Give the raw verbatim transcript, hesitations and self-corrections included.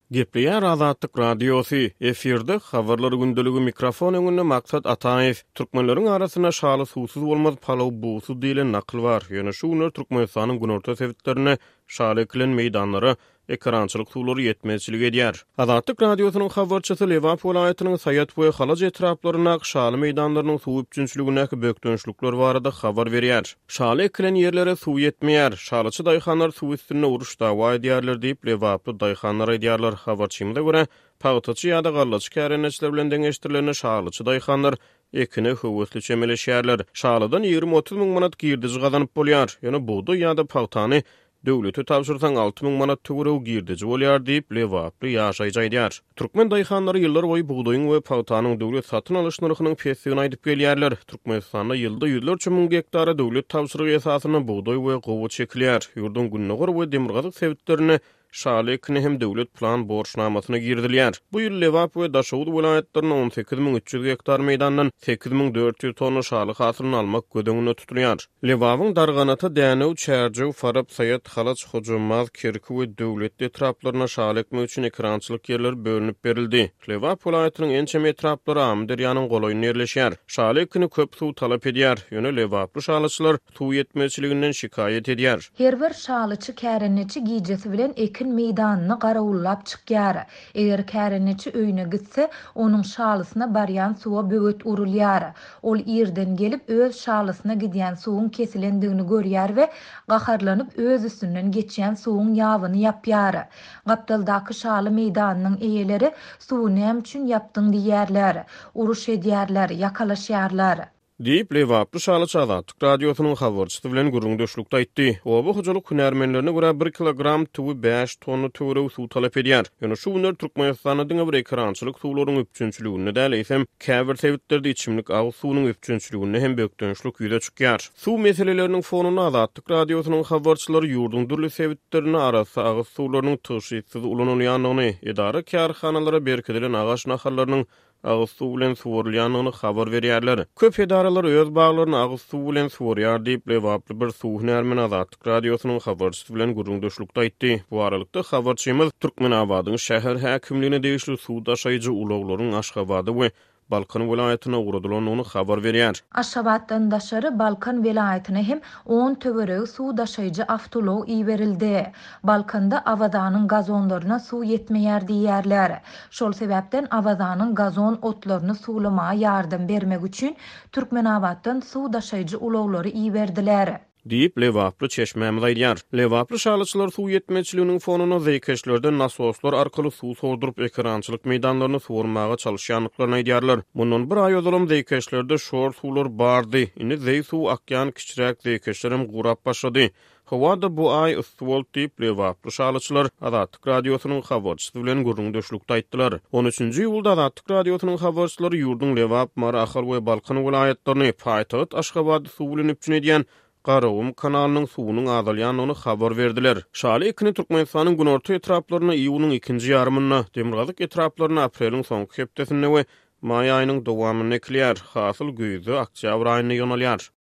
Gepleýär Azatlyk Radiosu efirde habarlar gündölügi mikrofon öňünde maksat Ataev türkmenleriň arasyna şaly susuz bolmaz palaw busu diýilen nakl bar. Ýöne şu günler Türkmenistanyň günorta sebitlerine şaly ekilen meýdanlara ekrançylyk suwlary ýetmezçilik edýär. Azatlyk Radiosynyň habarçysy Lewap welaýatynyň Saýat boýy Halaç etraplaryna şaly meýdanlarynyň suw üçünçiligine bökdönçlükler barada habar berýär. Şaly ekilen ýerlere suw ýetmeýär. Şalyçy daýhanlar suw üstüne uruş dawa edýärler diýip Lewaply daýhanlar edýärler. Habarçymyza görä Pagtaçy ýa-da Gallaçy kärenetçiler bilen deňeşdirilen şalyçy daýhanlar ekine höwetli çemeleşýärler. Şalydan ýygrimi otuz müň manat girdiji gazanyp bolýar. Ýöne buğda ýa-da pagtany döwlete tapşyrsaň alty müň manat töwerew girdiji bolýar diýip Lewaply ýaşaýjy aýdýar. Türkmen daýhanlary ýyllar boýy buğdaýyň we pagtanyň döwlet satyn alyş narhynyň pesiýini aýdyp gelýärler. Türkmenistanda ýylda ýüzlerçe müň hektara döwlet tapşyrygy esasyna buğdaý we gowy çekilýär. Ýurdun Günnogor we Demirgazyk sebitlerine şaly ekine hem döwlet plan borçnamasyna girdilýär. Bu ýyl Lewap we Daşowut welaýatlaryna on sekiz müň üç ýüz hektar meýdandan sekiz müň dört ýüz tonna şaly hasylyny almak gödeňine tutulýar. Lewapyň darganata Dänew, Çärjew, Farap, Saýat, Halaç, Hojamaz, Kerki we döwlet etraplaryna şaly ekmek üçin ekrançylyk ýerler bölünip berildi. Lewap welaýatynyň ençe etraplary Amderýanyň golaýyna ýerleşýär. Şaly ekini köp suw talap edýär. Ýöne Lewaply şalyçylar suw ýetmezçiliginden şikaýet edýär. Her bir şalyçy kärenetçi giýjesi bilen ekin meýdanyny garawullap çykýar. Eger kärenetçi öýüne gitse, onuň şalysyna barýan suwa böwet urulýar. Ol ýerden gelip öz şalysyna gidýän suwuň kesilendigini görýär we gaharlanyp öz üstünden geçýän suwuň ýabyny ýapýar. Gapdaldaky şaly meýdanynyň eýeleri suwu näme üçin ýapdyň diýerler, uruş edýärler, ýakalaşýarlar. Diýip Lewaply şalyçy Azatlyk Radiosynyň habarçysy bilen gürrüňdeşlikde aýtdy. Oba hojalyk hünärmenlerine görä bir kilogram tuwy beş tonna töwerew suw talap edýär. Ýöne şu günler Türkmenistanyň bir ekrançylyk suwlaryň üçünçiligine däleýsem, käbir sebitleri içimlik agy suwunyň üçünçiligine hem bökdönçlik ýüze çykýar. Suw meseleleriniň fonuny Azatlyk Radiosynyň habarçylary ýurdun dürli sebitlerini arasy agy suwlarynyň tyşysyz ulanýanlygyny, edara kärhanalara berkedilen agaç naharlarynyň ağız suw bilen suwurulýanyny habar berýärler. Köp edaralar öz baglaryny ağız suw bilen suwurýar diýip Lewaply bir suw hünärmeni Azatlyk Radiosynyň habarçysy bilen gürrüňdeşlikde aýtdy. Bu aralykda habarçymyz Türkmenabadyň şäher häkimligine degişli suw daşaýjy ulaglaryň Aşgabady we Balkan welaýatyna uradylanyny habar berýär. Aşgabatdan daşary Balkan welaýatyna hem on töwerew suw daşaýjy awtolow iýberildi. Balkanda awazanyň gazonlaryna suw ýetmeýär diýerler. Şol sebäpden awazanyň gazon otlaryny suwlamaga ýardam bermek üçin Türkmenabaddan suw daşaýjy ulaglary iýberdiler. Diýip Lewaply çeşmämiz aýdýar. Lewaply şalyçylar suw ýetmezçiliginiň fonuny zeýkeşlerden nasoslar arkaly suw sowdurup ekrançylyk meýdanlaryny suwurmaga çalışýanlyklaryny aýdýarlar. Mundan bir aý öňden zeýkeşlerde şor suwlar bardy. Indi zeý suw akýan kiçirek zeýkeşlerim gurap başlady. Hawada bu ay ıstwol diýip Lewaply şalyçylar Azatlyk Radiosynyň habarçysy bilen gürrüňdeşlikde aýtdylar. on üçünçi ýylda Azatlyk Radiosynyň habarçylary ýurdun Lewap, Marahal we Balkan welaýatlaryny paýtagat Aşgabady suw bilen üçin edýän Garawum kanalynyň suwunyň azalýanyny habar berdiler. Şaly ekini Türkmenistanyň günorta etraplaryna iýunyň ikinji ýarymyna, Demirgazyk etraplaryna apreliň soňky hepdesinde we may aýynyň dowamyna ekilýär. Hasyl güýde oktýabr aýyna ýonalýar.